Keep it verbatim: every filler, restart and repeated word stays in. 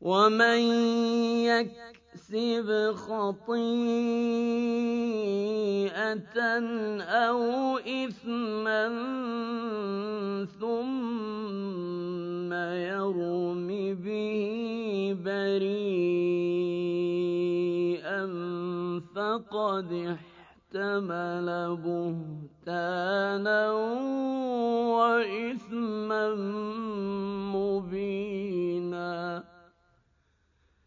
ومن يكسب خطيئة أو إثما ثم يرم به بريئا فقد احتمل بهتانا وإثما